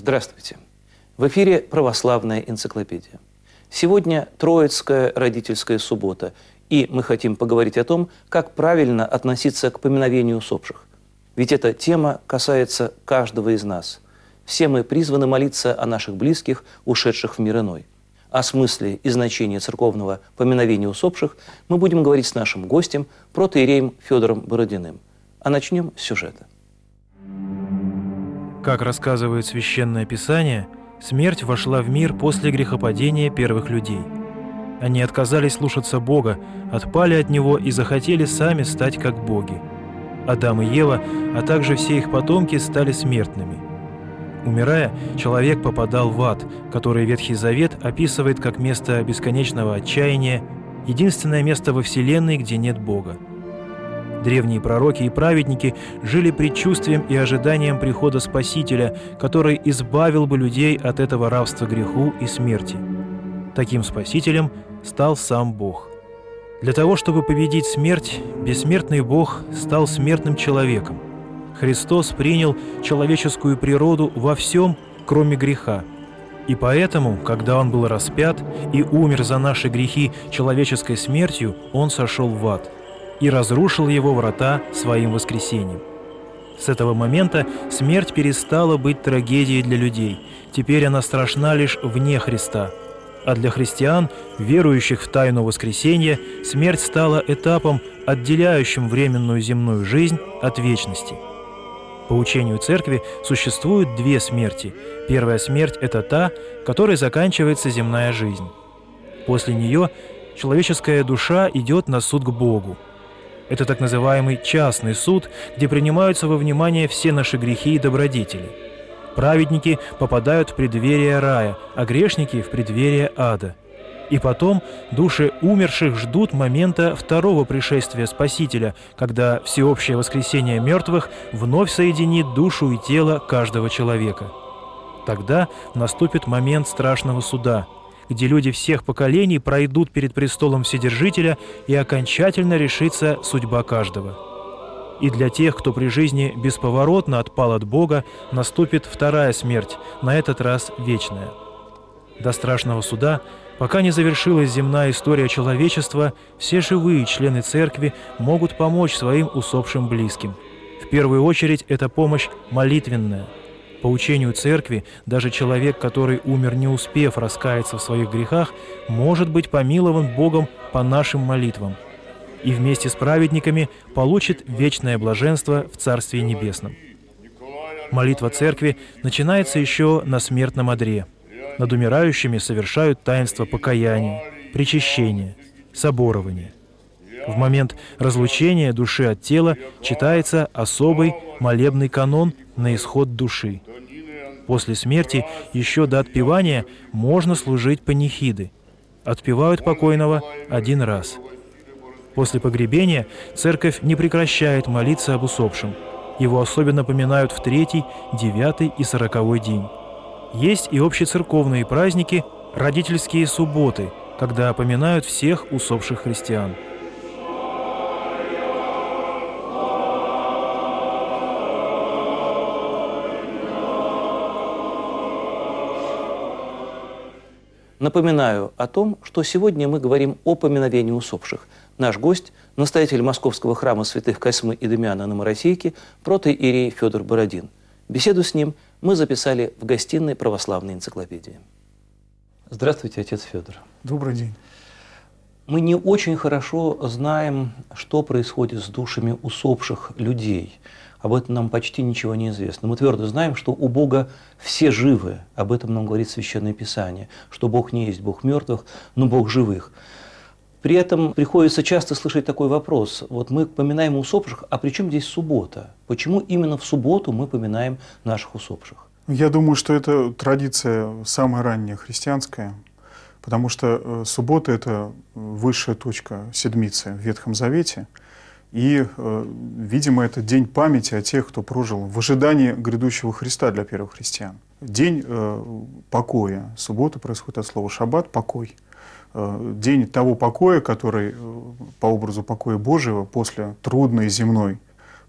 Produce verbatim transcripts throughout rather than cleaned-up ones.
Здравствуйте! В эфире «Православная энциклопедия». Сегодня Троицкая родительская суббота, и мы хотим поговорить о том, как правильно относиться к поминовению усопших. Ведь эта тема касается каждого из нас. Все мы призваны молиться о наших близких, ушедших в мир иной. О смысле и значении церковного поминовения усопших мы будем говорить с нашим гостем, протоиереем Федором Бородиным. А начнем с сюжета. Как рассказывает Священное Писание, смерть вошла в мир после грехопадения первых людей. Они отказались слушаться Бога, отпали от Него и захотели сами стать как боги. Адам и Ева, а также все их потомки стали смертными. Умирая, человек попадал в ад, который Ветхий Завет описывает как место бесконечного отчаяния, единственное место во Вселенной, где нет Бога. Древние пророки и праведники жили предчувствием и ожиданием прихода Спасителя, который избавил бы людей от этого рабства греху и смерти. Таким Спасителем стал сам Бог. Для того, чтобы победить смерть, бессмертный Бог стал смертным человеком. Христос принял человеческую природу во всем, кроме греха. И поэтому, когда Он был распят и умер за наши грехи человеческой смертью, Он сошел в ад и разрушил его врата своим воскресением. С этого момента смерть перестала быть трагедией для людей. Теперь она страшна лишь вне Христа. А для христиан, верующих в тайну воскресения, смерть стала этапом, отделяющим временную земную жизнь от вечности. По учению Церкви существуют две смерти. Первая смерть – это та, которой заканчивается земная жизнь. После нее человеческая душа идет на суд к Богу. Это так называемый частный суд, где принимаются во внимание все наши грехи и добродетели. Праведники попадают в преддверие рая, а грешники – в преддверие ада. И потом души умерших ждут момента второго пришествия Спасителя, когда всеобщее воскресение мертвых вновь соединит душу и тело каждого человека. Тогда наступит момент страшного суда, где люди всех поколений пройдут перед престолом Вседержителя и окончательно решится судьба каждого. И для тех, кто при жизни бесповоротно отпал от Бога, наступит вторая смерть, на этот раз вечная. До страшного суда, пока не завершилась земная история человечества, все живые члены Церкви могут помочь своим усопшим близким. В первую очередь это помощь молитвенная. По учению Церкви, даже человек, который умер, не успев раскаяться в своих грехах, может быть помилован Богом по нашим молитвам и вместе с праведниками получит вечное блаженство в Царстве Небесном. Молитва Церкви начинается еще на смертном одре. Над умирающими совершают таинство покаяния, причащения, соборования. В момент разлучения души от тела читается особый молебный канон на исход души. После смерти еще до отпевания можно служить панихиды. Отпевают покойного один раз. После погребения церковь не прекращает молиться об усопшем. Его особенно поминают в третий, девятый и сороковой день. Есть и общецерковные праздники, родительские субботы, когда поминают всех усопших христиан. Напоминаю о том, что сегодня мы говорим о поминовении усопших. Наш гость – настоятель Московского храма святых Косьмы и Дамиана на Моросейке, протоиерей Федор Бородин. Беседу с ним мы записали в гостиной православной энциклопедии. Здравствуйте, отец Федор. Добрый день. Мы не очень хорошо знаем, что происходит с душами усопших людей. Об этом нам почти ничего не известно. Мы твердо знаем, что у Бога все живы. Об этом нам говорит Священное Писание, что Бог не есть Бог мертвых, но Бог живых. При этом приходится часто слышать такой вопрос. Вот мы поминаем усопших, а при чем здесь суббота? Почему именно в субботу мы поминаем наших усопших? Я думаю, что это традиция самая ранняя христианская, потому что суббота – это высшая точка седмицы в Ветхом Завете. И, видимо, это день памяти о тех, кто прожил в ожидании грядущего Христа для первых христиан. День покоя. Суббота происходит от слова «шаббат» – покой. День того покоя, который по образу покоя Божьего после трудной земной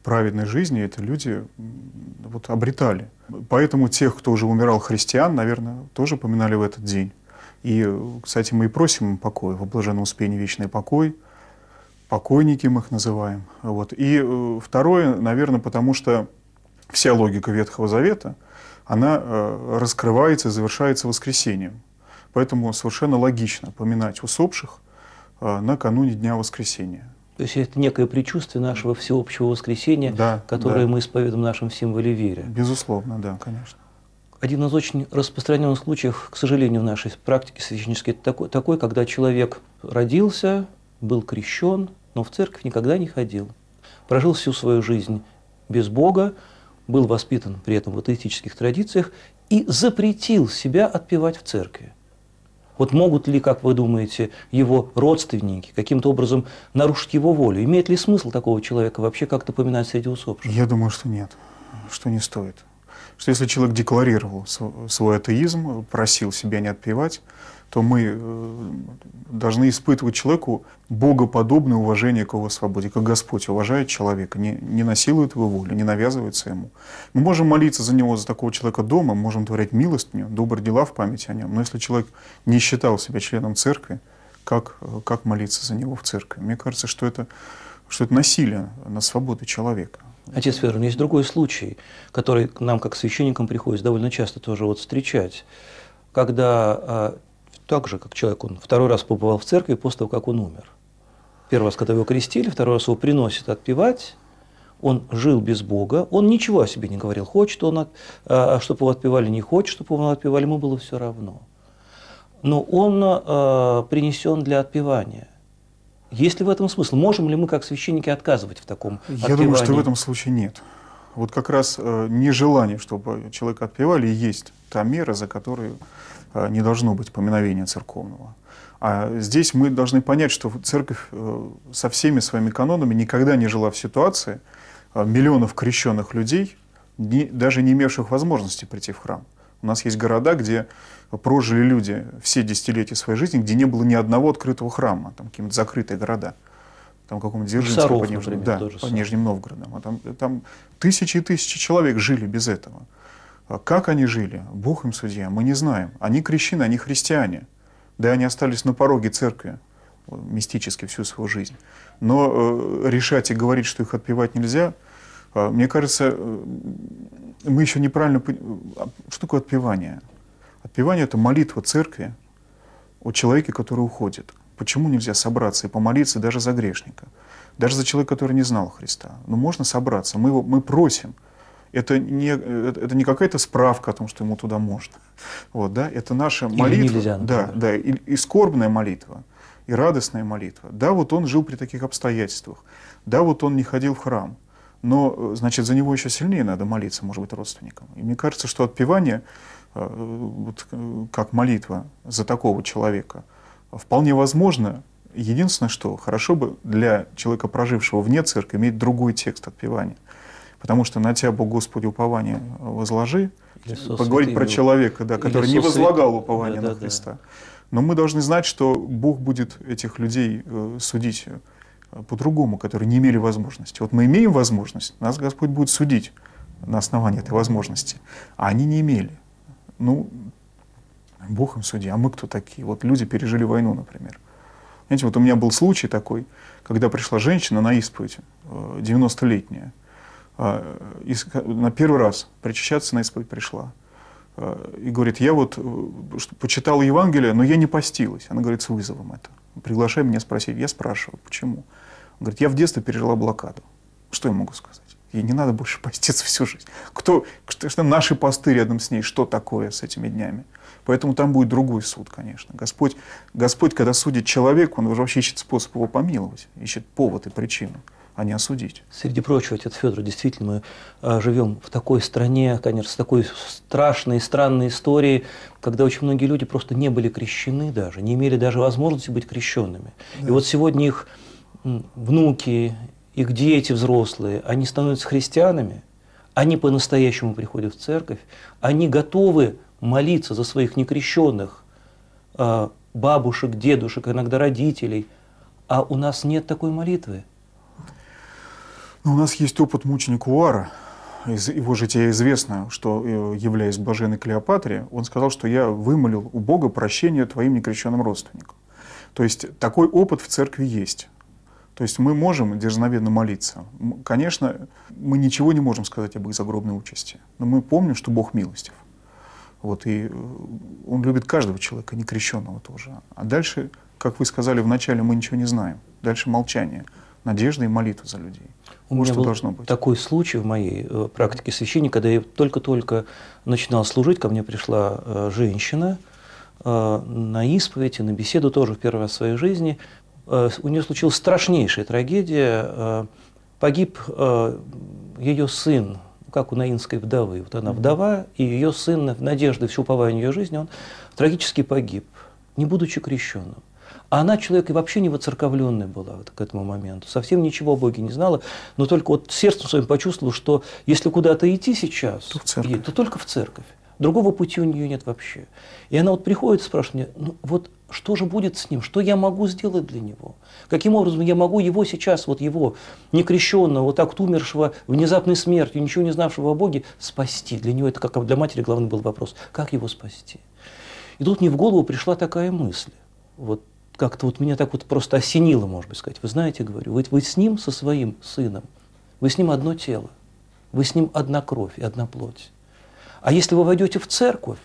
праведной жизни эти люди вот, обретали. Поэтому тех, кто уже умирал христиан, наверное, тоже поминали в этот день. И, кстати, мы и просим им покоя, во блаженном успении вечный покой, покойники мы их называем. Вот. И э, второе, наверное, потому что вся логика Ветхого Завета, она э, раскрывается и завершается воскресением. Поэтому совершенно логично поминать усопших э, накануне Дня Воскресения. То есть это некое предчувствие нашего всеобщего воскресения, Да, которое да. мы исповедуем в нашем символе веры. Безусловно, да, конечно. Один из очень распространенных случаев, к сожалению, в нашей практике священнической, это такой, такой, когда человек родился, был крещен, но в церковь никогда не ходил. Прожил всю свою жизнь без Бога, был воспитан при этом в атеистических традициях и запретил себя отпевать в церкви. Вот могут ли, как вы думаете, его родственники каким-то образом нарушить его волю? Имеет ли смысл такого человека вообще как-то поминать среди усопших? Я думаю, что нет, что не стоит. Что если человек декларировал свой атеизм, просил себя не отпевать, то мы должны испытывать человеку богоподобное уважение к его свободе, как Господь уважает человека, не, не насилует его волю, не навязывается ему. Мы можем молиться за него, за такого человека дома, можем творить милостыню, добрые дела в память о нем, но если человек не считал себя членом церкви, как, как молиться за него в церкви? Мне кажется, что это, что это насилие над свободой человека. Отец Федор, есть другой случай, который нам, как священникам, приходится довольно часто тоже вот встречать, когда так же, как человек, он второй раз побывал в церкви после того, как он умер. Первый раз, когда его крестили, второй раз его приносят отпевать, он жил без Бога, он ничего о себе не говорил, хочет он, чтобы его отпевали, не хочет, чтобы его отпевали, ему было все равно. Но он принесен для отпевания. Есть ли в этом смысл? Можем ли мы, как священники, отказывать в таком отпевании? Я думаю, что в этом случае нет. Вот как раз э, нежелание, чтобы человека отпевали, и есть та мера, за которой э, не должно быть поминовения церковного. А здесь мы должны понять, что церковь э, со всеми своими канонами никогда не жила в ситуации э, миллионов крещенных людей, не, даже не имевших возможности прийти в храм. У нас есть города, где прожили люди все десятилетия своей жизни, где не было ни одного открытого храма, там какие-то закрытые города. Там каком-то Дзержинске, по, Нижним, да, по Нижним Новгородам. А там, там тысячи и тысячи человек жили без этого. Как они жили? Бог им судья, мы не знаем. Они крещены, они христиане. Да, они остались на пороге церкви мистически всю свою жизнь. Но э, решать и говорить, что их отпевать нельзя, э, мне кажется, э, мы еще неправильно понимаем, что такое отпевание. Отпевание – это молитва церкви о человеке, который уходит. Почему нельзя собраться и помолиться даже за грешника? Даже за человека, который не знал Христа. Но можно собраться, мы, его, мы просим. Это не, это не какая-то справка о том, что ему туда можно. Вот, да? Это наша Или молитва. нельзя, да, да, и, и скорбная молитва, и радостная молитва. Да, вот он жил при таких обстоятельствах. Да, вот он не ходил в храм. Но, значит, за него еще сильнее надо молиться, может быть, родственникам. И мне кажется, что отпевание, вот, как молитва за такого человека, вполне возможно. Единственное, что хорошо бы для человека, прожившего вне церкви, иметь другой текст отпевания. Потому что на тебя, Бог, Господи, упование возложи, поговорить про человека, да, который не возлагал упование да, на да, Христа. Да. Но мы должны знать, что Бог будет этих людей э, судить по-другому, которые не имели возможности. Вот мы имеем возможность, нас Господь будет судить на основании этой возможности, а они не имели. Ну, Бог им судья, а мы кто такие? Вот люди пережили войну, например. Знаете, вот у меня был случай такой, когда пришла женщина на исповедь, девяностолетняя, на первый раз причащаться на исповедь пришла. И говорит, я вот почитала Евангелие, но я не постилась. Она говорит, с вызовом это. Приглашай меня спросить. Я спрашиваю, почему? Он говорит, я в детстве пережила блокаду. Что я могу сказать? Ей не надо больше поститься всю жизнь. Кто, что, что наши посты рядом с ней, что такое с этими днями? Поэтому там будет другой суд, конечно. Господь, Господь, когда судит человека, Он вообще ищет способ его помиловать, ищет повод и причину, а не осудить. Среди прочего, отец Федор, действительно, мы а, живем в такой стране, конечно, с такой страшной, странной историей, когда очень многие люди просто не были крещены даже, не имели даже возможности быть крещенными. Да. И вот сегодня их внуки, их дети взрослые, они становятся христианами, они по-настоящему приходят в церковь, они готовы молиться за своих некрещенных э, бабушек, дедушек, иногда родителей, а у нас нет такой молитвы. Но у нас есть опыт мученика Уара. Из его жития известно, что, являясь блаженной Клеопатре, он сказал, что я вымолил у Бога прощение твоим некрещенным родственникам. То есть такой опыт в церкви есть. То есть мы можем дерзновенно молиться. Конечно, мы ничего не можем сказать об их загробной участи, но мы помним, что Бог милостив. Вот, и Он любит каждого человека, некрещенного тоже. А дальше, как вы сказали вначале, мы ничего не знаем. Дальше молчание, надежда и молитва за людей. У вот меня что был должно быть. такой случай в моей э, практике священника, когда я только-только начинал служить, ко мне пришла э, женщина э, на исповедь и на беседу тоже в первый раз в своей жизни. Э, у нее случилась страшнейшая трагедия. Э, погиб э, ее сын, как у наинской вдовы. Вот она вдова, и ее сын, в надежде, все упование ее жизни, он трагически погиб, не будучи крещенным. А она человек и вообще не воцерковленная была вот к этому моменту, совсем ничего о Боге не знала, но только вот сердцем своим почувствовала, что если куда-то идти сейчас, то, ей, то только в церковь. Другого пути у нее нет вообще. И она вот приходит и спрашивает меня, ну вот что же будет с ним, что я могу сделать для него? Каким образом я могу его сейчас, вот его некрещенного, вот так вот умершего внезапной смертью, ничего не знавшего о Боге, спасти? Для него это, как для матери, главный был вопрос, как его спасти? И тут мне в голову пришла такая мысль, вот как-то вот меня так вот просто осенило, может быть, сказать. Вы знаете, говорю, вы, вы с ним, со своим сыном, вы с ним одно тело, вы с ним одна кровь и одна плоть. А если вы войдете в церковь,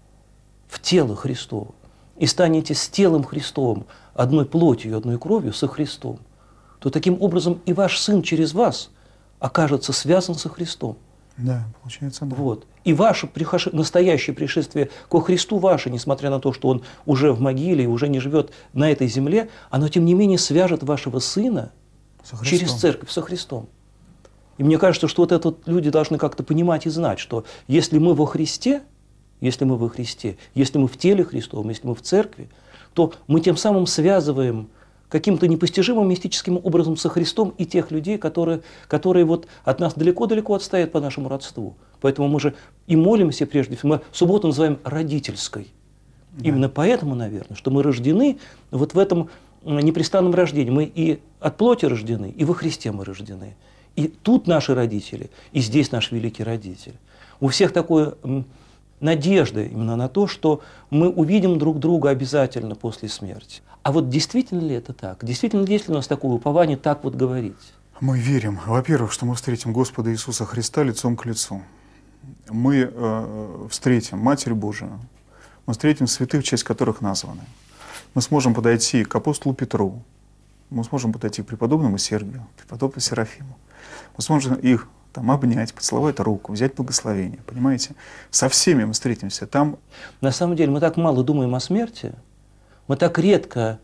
в тело Христово, и станете с телом Христовым одной плотью и одной кровью со Христом, то таким образом и ваш сын через вас окажется связан со Христом. Да, получается, да. Вот. И ваше прихож... настоящее пришествие ко Христу ваше, несмотря на то, что Он уже в могиле и уже не живет на этой земле, оно, тем не менее, свяжет вашего сына через церковь со Христом. И мне кажется, что вот это вот люди должны как-то понимать и знать, что если мы во Христе, если мы во Христе, если мы в теле Христовом, если мы в церкви, то мы тем самым связываем каким-то непостижимым мистическим образом со Христом и тех людей, которые, которые вот от нас далеко-далеко отстоят по нашему родству. Поэтому мы же и молимся прежде всего, мы субботу называем родительской. Да. Именно поэтому, наверное, что мы рождены вот в этом непрестанном рождении. Мы и от плоти рождены, и во Христе мы рождены. И тут наши родители, и здесь наш великий родитель. У всех такое надежда именно на то, что мы увидим друг друга обязательно после смерти. А вот действительно ли это так? Действительно есть ли у нас такое упование так вот говорить? Мы верим, во-первых, что мы встретим Господа Иисуса Христа лицом к лицу. Мы э, встретим Матерь Божию, мы встретим святых, в честь которых названы. Мы сможем подойти к апостолу Петру, мы сможем подойти к преподобному Сергию, к преподобному Серафиму. Мы сможем их там обнять, поцеловать руку, взять благословение, понимаете? Со всеми мы встретимся там. На самом деле мы так мало думаем о смерти, мы так редко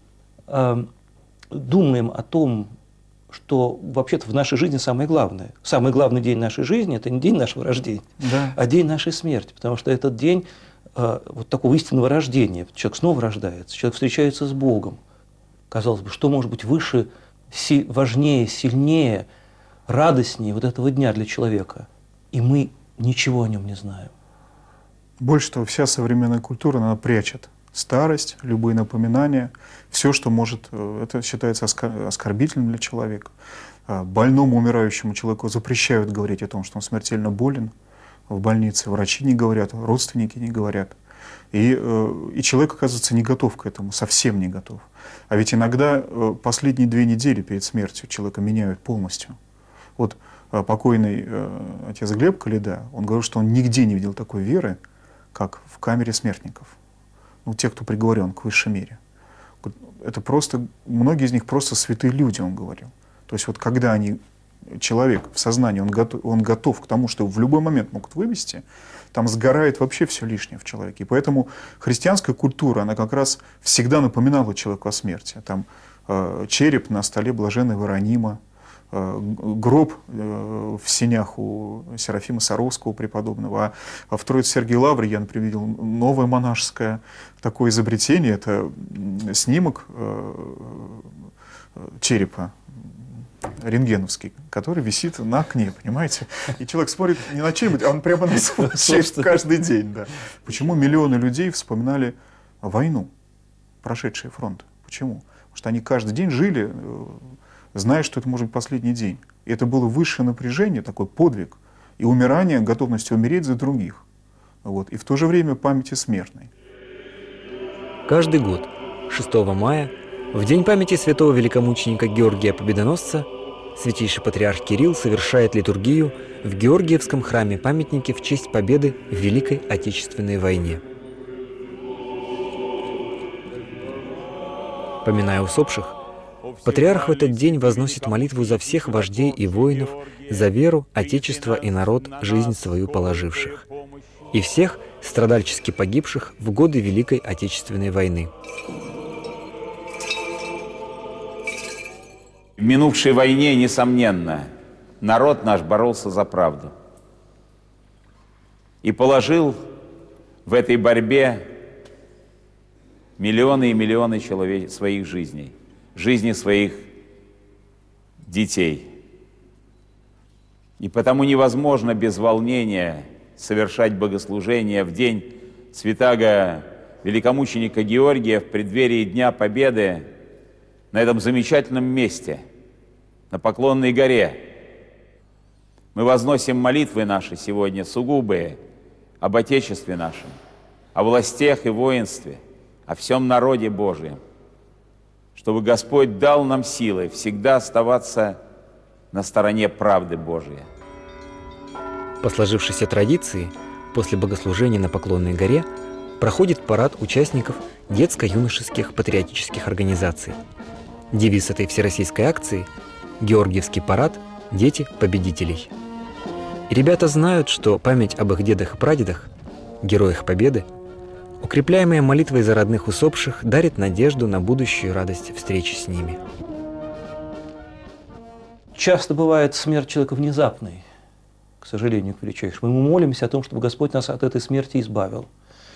э, думаем о том, что вообще-то в нашей жизни самое главное. Самый главный день нашей жизни – это не день нашего рождения, да. а день нашей смерти, потому что этот день э, вот такого истинного рождения. Человек снова рождается, человек встречается с Богом. Казалось бы, что может быть выше, си, важнее, сильнее, радостнее вот этого дня для человека? И мы ничего о нем не знаем. Больше того, вся современная культура, она прячет старость, любые напоминания, все, что может, это считается оскорбительным для человека. Больному, умирающему человеку запрещают говорить о том, что он смертельно болен. В больнице врачи не говорят, родственники не говорят. И, и человек, оказывается, не готов к этому, совсем не готов. А ведь иногда последние две недели перед смертью человека меняют полностью. Вот покойный отец Глеб Каледа, он говорил, что он нигде не видел такой веры, как в камере смертников. Ну, те, кто приговорен к высшей мере. Это просто, многие из них просто святые люди, он говорил. То есть вот когда они, человек в сознании, он готов, он готов к тому, что в любой момент могут вывести, там сгорает вообще все лишнее в человеке. И поэтому христианская культура, она как раз всегда напоминала человеку о смерти. Там э, череп на столе блаженного Иеронима, э, гроб э, в сенях у Серафима Саровского преподобного. А в Троице-Сергией Лавре я, например, видел новое монашеское такое изобретение. Это снимок э, черепа рентгеновский, который висит на окне, понимаете? И человек смотрит не на чем-нибудь, а он прямо на свой череп каждый день. Да. Почему миллионы людей вспоминали войну, прошедшие фронт? Почему? Потому что они каждый день жили, зная, что это может быть последний день. И это было высшее напряжение, такой подвиг, и умирание, готовность умереть за других. Вот. И в то же время памяти смертной. Каждый год, шестого мая, в день памяти святого великомученика Георгия Победоносца, святейший патриарх Кирилл совершает литургию в Георгиевском храме-памятнике в честь победы в Великой Отечественной войне. Поминая усопших, патриарх в этот день возносит молитву за всех вождей и воинов, за веру, отечество и народ, жизнь свою положивших, и всех страдальчески погибших в годы Великой Отечественной войны. В минувшей войне, несомненно, народ наш боролся за правду и положил в этой борьбе миллионы и миллионы человек, своих жизней, жизни своих детей. И потому невозможно без волнения совершать богослужение в день святаго великомученика Георгия в преддверии Дня Победы на этом замечательном месте, на Поклонной горе. Мы возносим молитвы наши сегодня сугубые об Отечестве нашем, о властях и воинстве, о всем народе Божьем, чтобы Господь дал нам силы всегда оставаться на стороне правды Божьей. По сложившейся традиции, после богослужения на Поклонной горе проходит парад участников детско-юношеских патриотических организаций. Девиз этой всероссийской акции – «Георгиевский парад. Дети победителей». И ребята знают, что память об их дедах и прадедах, героях Победы, укрепляемая молитвой за родных усопших, дарит надежду на будущую радость встречи с ними. Часто бывает смерть человека внезапной, к сожалению, к величайшему. Мы молимся о том, чтобы Господь нас от этой смерти избавил.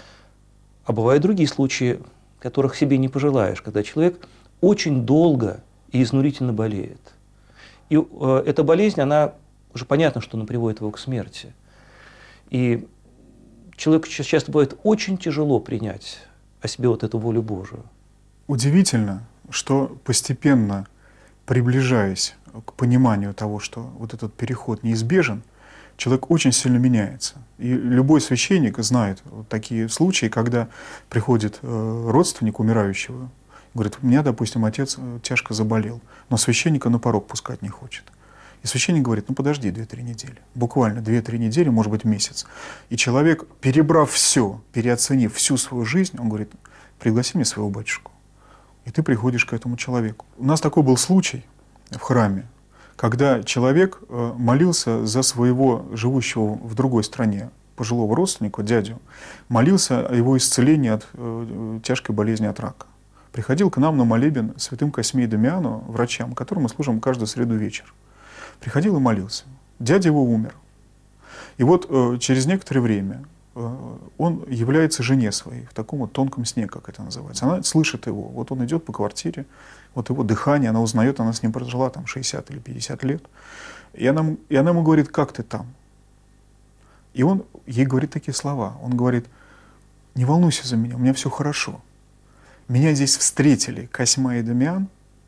А бывают другие случаи, которых себе не пожелаешь, когда человек очень долго и изнурительно болеет. И э, эта болезнь, она уже понятно, что она приводит его к смерти. И человеку часто бывает очень тяжело принять о себе вот эту волю Божию. Удивительно, что постепенно, приближаясь к пониманию того, что вот этот переход неизбежен, человек очень сильно меняется. И любой священник знает вот такие случаи, когда приходит родственник умирающего, говорит: у меня, допустим, отец тяжко заболел, но священника на порог пускать не хочет. И священник говорит: ну подожди две-три недели, буквально две-три недели, может быть месяц. И человек, перебрав все, переоценив всю свою жизнь, он говорит: пригласи мне своего батюшку. И ты приходишь к этому человеку. У нас такой был случай в храме, когда человек молился за своего живущего в другой стране пожилого родственника, дядю, молился о его исцелении от э, тяжкой болезни от рака. Приходил к нам на молебен святым Косьме и Дамиану, врачам, которым мы служим каждую среду вечер. Приходил и молился. Дядя его умер. И вот э, через некоторое время э, он является жене своей в таком вот тонком сне, как это называется. Она слышит его. Вот он идет по квартире, вот его дыхание, она узнает, она с ним прожила там шестьдесят или пятьдесят лет. И она, и она ему говорит: как ты там? И он ей говорит такие слова. Он говорит: не волнуйся за меня, у меня все хорошо. Меня здесь встретили Косьма и Дамиан,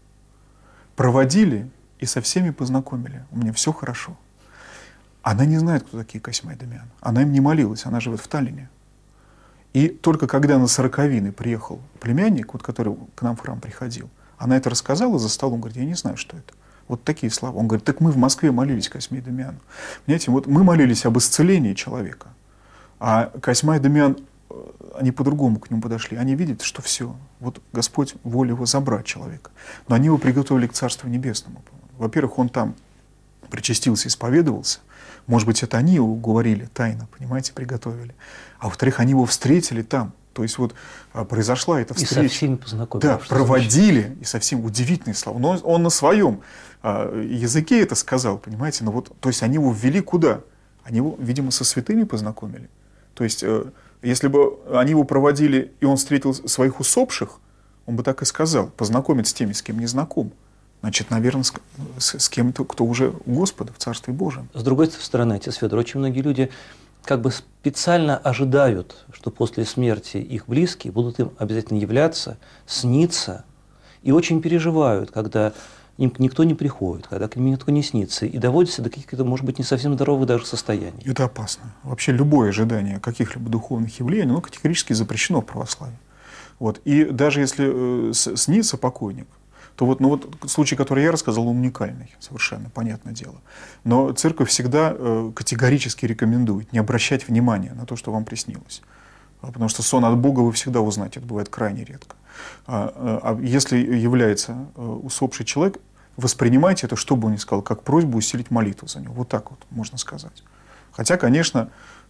проводили и со всеми познакомили. У меня все хорошо. Она не знает, кто такие Косьма и Дамиан. Она им не молилась, она живет в Таллине. И только когда на сороковины приехал племянник, вот, который к нам в храм приходил, она это рассказала за столом, говорит: я не знаю, что это. Вот такие слова. Он говорит: так мы в Москве молились Косьме и Дамиану. Понимаете, вот мы молились об исцелении человека, а Косьма и Дамиан, они по-другому к нему подошли. Они видят, что все, вот Господь воля его забрать человека. Но они его приготовили к Царству Небесному. Во-первых, он там причастился, исповедовался. Может быть, это они его говорили тайно, понимаете, приготовили. А во-вторых, они его встретили там. То есть вот произошла эта встреча. И со всеми познакомились. Да, проводили, и совсем удивительные слова. Но он, он на своем э, языке это сказал, понимаете. Но вот, то есть они его ввели куда? Они его, видимо, со святыми познакомили. То есть, э, если бы они его проводили, и он встретил своих усопших, он бы так и сказал: познакомить с теми, с кем не знаком. Значит, наверное, с, с, с кем-то, кто уже у Господа в Царстве Божьем. С другой стороны, отец Федор, очень многие люди как бы специально ожидают, что после смерти их близкие будут им обязательно являться, сниться, и очень переживают, когда им никто не приходит, когда к ним никто не снится, и доводится до каких-то, может быть, не совсем здоровых даже состояний. Это опасно. Вообще любое ожидание каких-либо духовных явлений, оно категорически запрещено в православии. Вот. И даже если э, снится покойник, то вот, ну вот случай, который я рассказал, он уникальный, совершенно, понятное дело. Но церковь всегда э, категорически рекомендует не обращать внимания на то, что вам приснилось. Потому что сон от Бога вы всегда узнаете, это бывает крайне редко. А, а если является усопший человек, воспринимайте это, что бы он ни сказал, как просьбу усилить молитву за него. Вот так вот можно сказать. Хотя, конечно,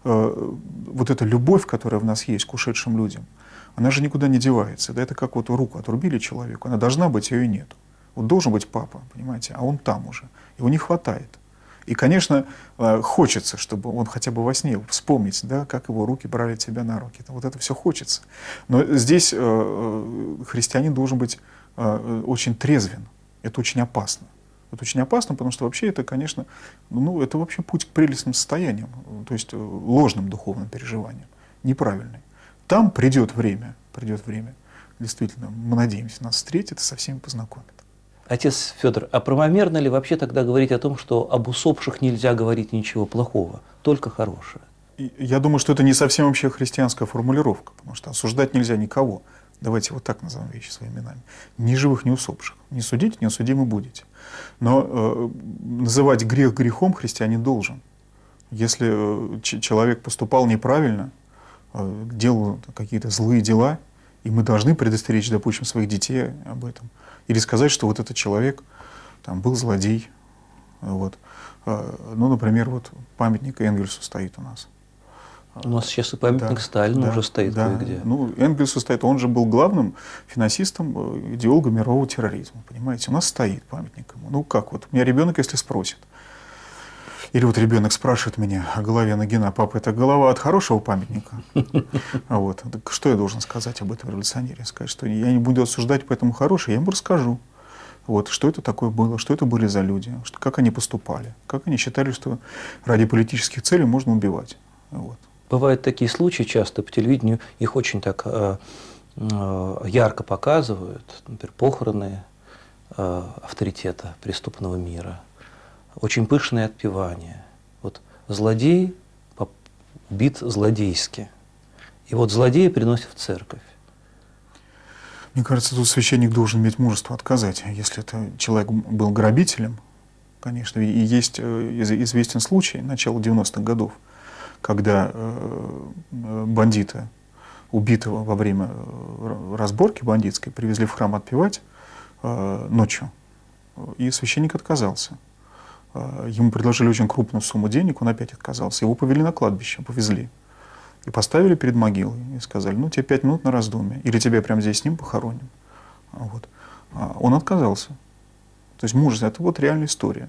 вот эта любовь, которая в нас есть к ушедшим людям, она же никуда не девается. Это как вот руку отрубили человеку, она должна быть, ее и нет. Вот должен быть папа, понимаете, а он там уже. Его не хватает. И, конечно, хочется, чтобы он хотя бы во сне вспомнить, да, как его руки брали тебя на руки. Вот это все хочется. Но здесь христианин должен быть очень трезвен. Это очень опасно. Это очень опасно, потому что вообще это, конечно, ну, это вообще путь к прелестным состояниям, то есть ложным духовным переживаниям, неправильный. Там придет время, придет время, действительно, мы надеемся, нас встретит и со всеми познакомит. Отец Федор, а правомерно ли вообще тогда говорить о том, что об усопших нельзя говорить ничего плохого, только хорошее? Я думаю, что это не совсем вообще христианская формулировка, потому что осуждать нельзя никого. Давайте вот так назовем вещи своими именами. Ни живых, ни усопших. Не судите, не осудимы будете. Но э, называть грех грехом христианин должен. Если э, человек поступал неправильно, э, делал какие-то злые дела, и мы должны предостеречь, допустим, своих детей об этом. Или сказать, что вот этот человек там, был злодей. Вот. Ну, например, вот памятник Энгельсу стоит у нас. У нас сейчас и памятник да, Сталину да, уже стоит да. кое-где. Ну, Энгельсу стоит, он же был главным финансистом, идеологом мирового терроризма. Понимаете, у нас стоит памятник ему. Ну как, вот у меня ребенок, если спросит, или вот ребенок спрашивает меня о голове Нагина: папа, это голова от хорошего памятника? Вот. Что я должен сказать об этом революционере? Сказать, что я не буду осуждать, поэтому хороший, я ему расскажу. Вот, что это такое было, что это были за люди, что, как они поступали, как они считали, что ради политических целей можно убивать. Вот. Бывают такие случаи часто по телевидению, их очень так э, э, ярко показывают, например, похороны э, авторитета преступного мира, очень пышные отпевания. Вот злодей убит злодейски, и вот злодея приносят в церковь. Мне кажется, тут священник должен иметь мужество отказать. Если это человек был грабителем, конечно, и есть известен случай начала девяностых годов, когда бандита, убитого во время разборки бандитской, привезли в храм отпевать ночью, и священник отказался. Ему предложили очень крупную сумму денег, он опять отказался. Его повели на кладбище, повезли. И поставили перед могилой и сказали: ну, тебе пять минут на раздумье, или тебя прямо здесь с ним похороним. Вот. Он отказался. То есть мужество — это вот реальная история.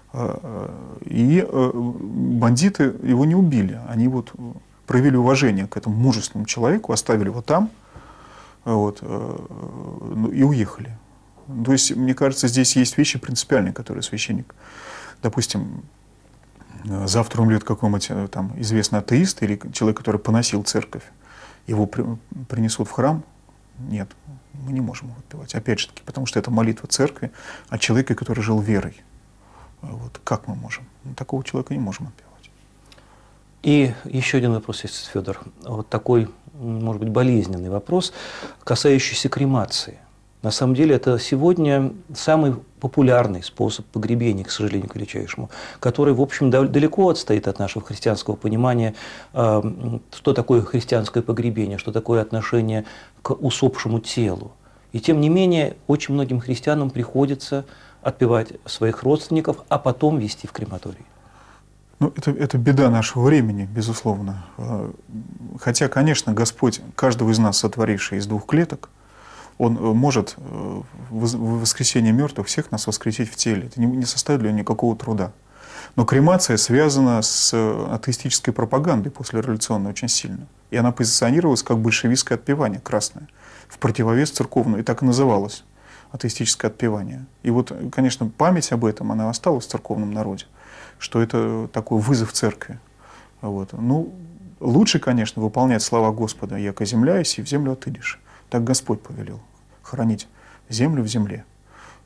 И бандиты его не убили, они вот проявили уважение к этому мужественному человеку, оставили его там вот, и уехали. То есть, мне кажется, здесь есть вещи принципиальные, которые священник, допустим, завтра умрет какой-нибудь там известный атеист или человек, который поносил церковь, его при, принесут в храм. Нет, мы не можем его отпевать. Опять же таки, потому что это молитва церкви о человеке, который жил верой. Вот как мы можем? Мы такого человека не можем отпевать. И еще один вопрос есть, Федор. Вот такой, может быть, болезненный вопрос, касающийся кремации. На самом деле это сегодня самый популярный способ погребения, к сожалению, к величайшему, который, в общем, далеко отстоит от нашего христианского понимания, что такое христианское погребение, что такое отношение к усопшему телу. И тем не менее, очень многим христианам приходится отпевать своих родственников, а потом везти в крематорий. Ну, это, это беда нашего времени, безусловно. Хотя, конечно, Господь, каждого из нас сотворивший из двух клеток, Он может в воскресенье мертвых всех нас воскресить в теле. Это не составит для него никакого труда. Но кремация связана с атеистической пропагандой послереволюционной очень сильно. И она позиционировалась как большевистское отпевание, красное, в противовес церковному. И так и называлось атеистическое отпевание. И вот, конечно, память об этом, она осталась в церковном народе, что это такой вызов церкви. Вот. Ну, лучше, конечно, выполнять слова Господа: «Яко земля, и в землю отыдешь». Так Господь повелел — хранить землю в земле.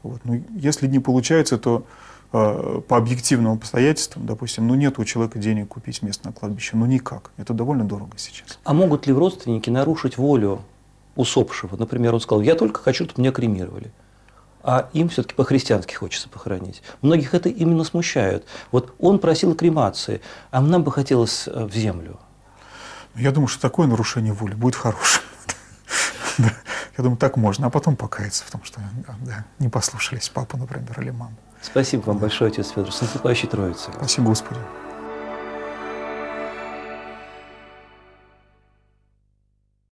Вот. Ну, если не получается, то э, по объективным обстоятельствам, допустим, ну нет у человека денег купить место на кладбище, ну никак. Это довольно дорого сейчас. А могут ли родственники нарушить волю усопшего? Например, он сказал, я только хочу, чтобы меня кремировали. А им все-таки по-христиански хочется похоронить. Многих это именно смущает. Вот он просил кремации, а нам бы хотелось в землю. Я думаю, что такое нарушение воли будет хорошим. Я думаю, так можно, а потом покаяться в том, что не послушались папу, например, или маму. Спасибо вам большое, отец Федор. С наступающей Троицей. Спасибо, Господи.